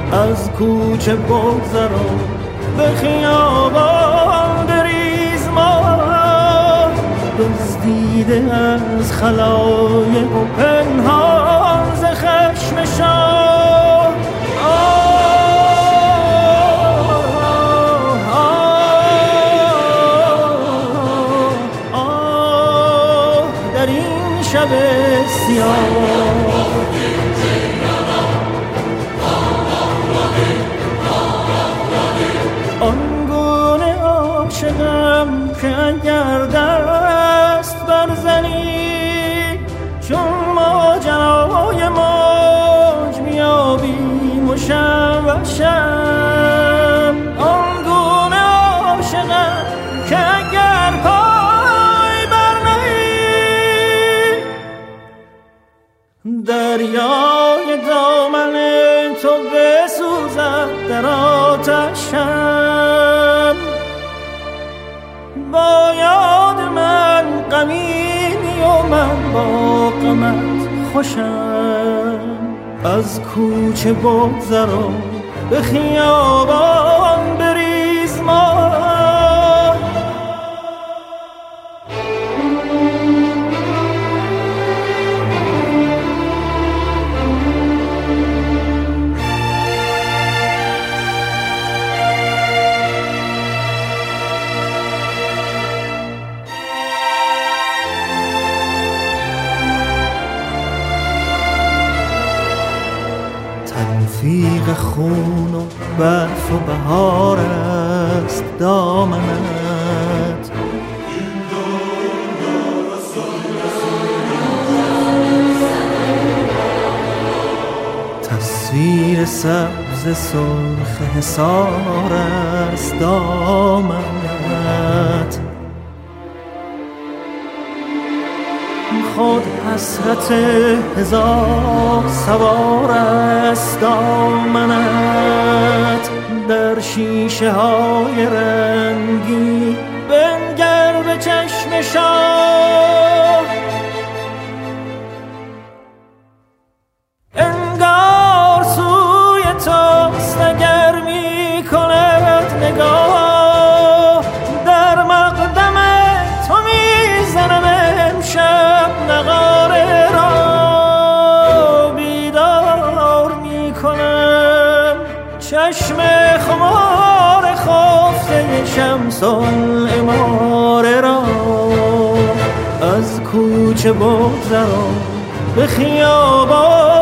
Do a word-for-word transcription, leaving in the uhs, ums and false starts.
از کوچه بگذران به خیابان بریز ما، دزدیده از خلایق و پنهان ز خشم شاه. آه در این شب سیاه آنگونه عاشقم که اگر دست برزنی چون ماجرای موج میابیم و شم و شم. آنگونه عاشقم که اگر پای برنهی دریای دامن تو بسوزد در آتشم. با یاد من غمیمی و من با غمت خوشم. از کوچه بگذران به خیابان بریز ما، تلفیق خون و برف و بهار است دامنت. تصویر سبز سرخ حصار است دامنت. خود حسرت هزار سوار است دامنت. در شیشه های رنگی بنگر به چشم شاه. انگار سوی توست اگر می کند نگاه. در مقدم تو می زنم امشب نغاره را، بیدار می کنم چشم خمار خفته شمس العماره را. از کوچه بگذران به خیابان